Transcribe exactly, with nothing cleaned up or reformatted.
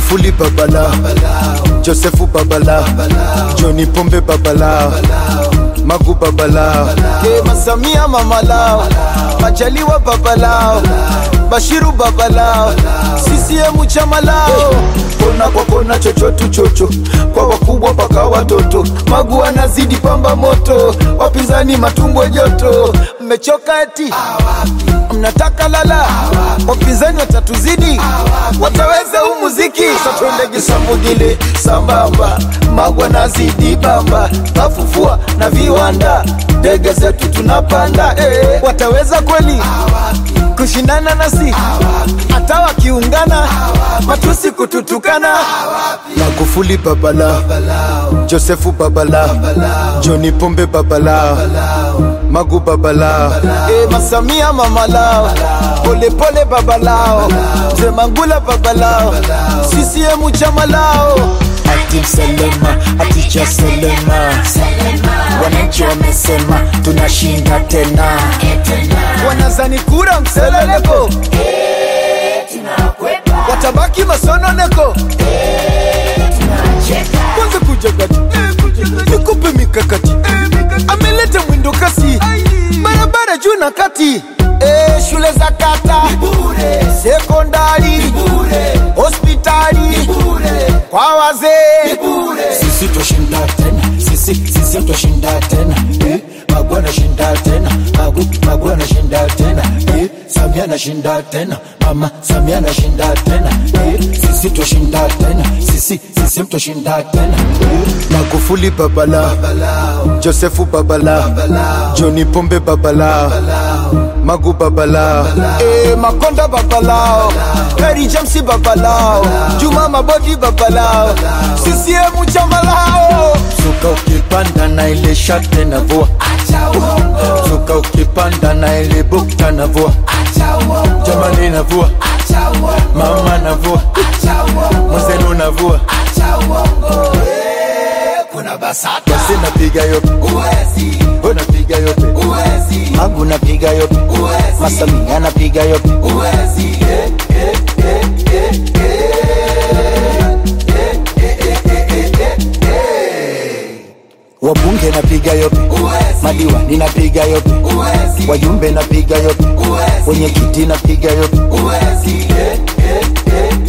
Magufuli babala, Josefu babala, Johnny Pombe babala, Magu babala, Kema Samia mamalao, Majaliwa babalao, Bashiru babalao, C C M chamalao. Kona kwa kona chochotu chocho, kwa wakubwa paka watoto, Magu anazidi pamba moto, wapinzani matumbo joto. Mmechoka eti? Mnataka lala? Wapinzani watatuzidi? Wataweza huu muziki? Satwendege samugile sambamba, Magu anazidi bamba, tafufua na viwanda, ndege zetu tunapanda. eh. Wataweza kweli kushindana nasi? Hata wakiungana matusi kututukana. Magufuli babala, Josefu babala, Johnny Pombe babala, Magu babala, eh Masamia mamalao, pole pole babalao, Mzee Mangula babalao, C C M chamalao. Ati Selema, ati cha Selema, wananchi wamesema tunashinda tena. Wanazani kura mseleleko, watabaki masononeko. Kwanza kuja gati, nikupe mikakati, ameleta mwendo kasi, barabara juu na kati. Eh, shule za kata, sekondari, hospitali, kwa wazee. Sisi toshinda tena, sisi sisi toshinda tena. Eh, Magu anashinda tena, Magu Magu anashinda tena. Eh, Samia anashinda tena, Mama Samia anashinda tena. Eh, sisi toshinda tena, sisi sisi toshinda tena. Eh, Magufuli babala, Josefu babala, Johnny Pombe babala, Magu babala, eh Makonda babalao, Harry James babalao, Juma Mabodi babalao, C C M chamalao. Suka ukipanda na ile shate na vua, suka ukipanda na ile bukta na vua, jamani na vua, mama na vua, mzenu na vua. Kuna basata, basi napiga yope, uwezi. Unapiga yope, uwezi. Magu napiga yope, uwezi. Masamia napiga yope, uwezi. eh, eh, eh, eh, eh, eh, eh. Wabunge napiga yope, uwezi. Madiwani napiga yope, uwezi. Wajumbe napiga yope, uwezi. Wenyekiti napiga yope, uwezi. eh, eh, eh.